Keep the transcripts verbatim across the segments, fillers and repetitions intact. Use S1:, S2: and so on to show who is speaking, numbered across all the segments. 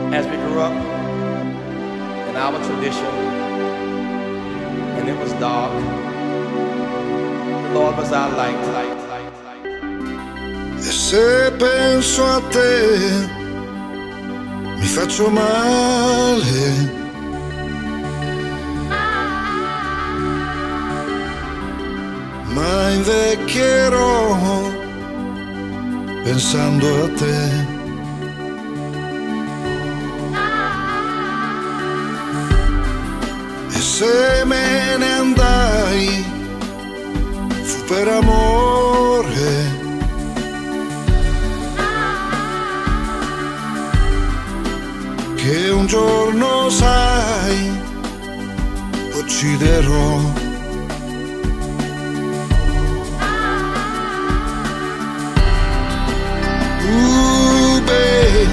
S1: As we grew up in our tradition, and it was dark, the Lord was our light. light, light, light.
S2: E se penso a te mi faccio male, ma invecchierò pensando a te. E se me ne andai fu per amore, che un giorno sai ucciderò. Uh, beh,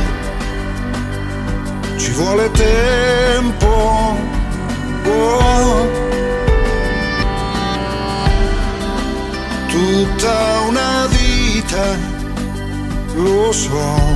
S2: ci vuole tempo, oh, tutta una vita, lo so.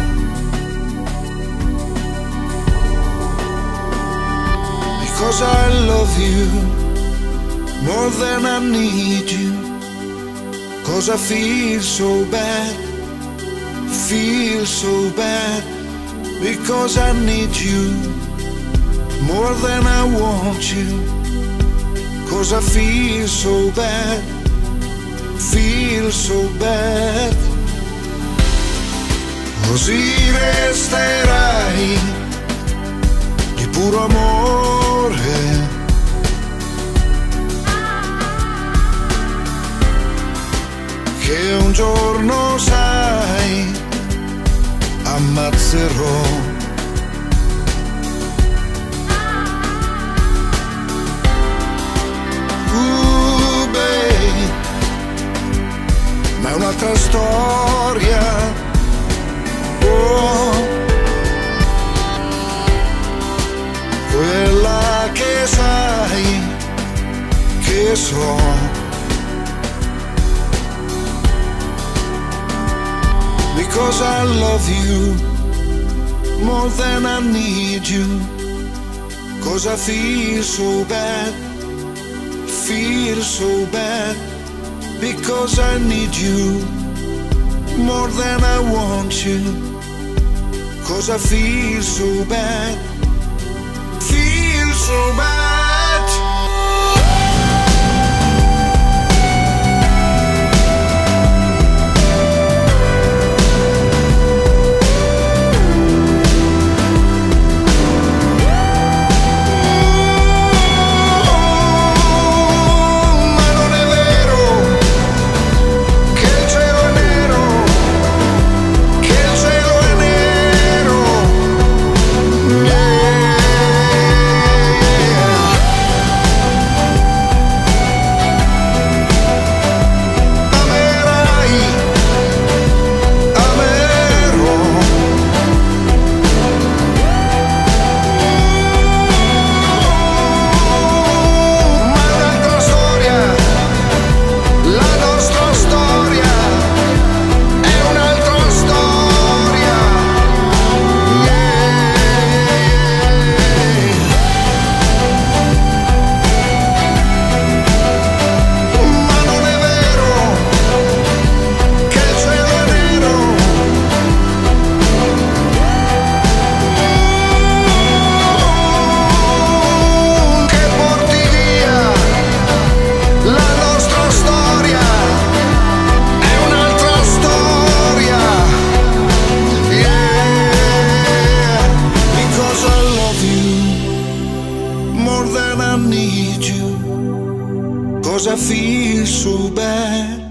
S2: Because I love you more than I need you. Cause I feel so bad, feel so bad. Because I need you more than I want you. Cause I feel so bad, feel so bad. Così resterai di puro amore, che un giorno sai ammazzerò. Uh, beh, ma è un'altra storia, oh, quella che sai che so. Because I love you more than I need you. Cause I feel so bad, feel so bad. Because I need you more than I want you. Cause I feel so bad, feel so bad. More than I need you, cause I feel so bad.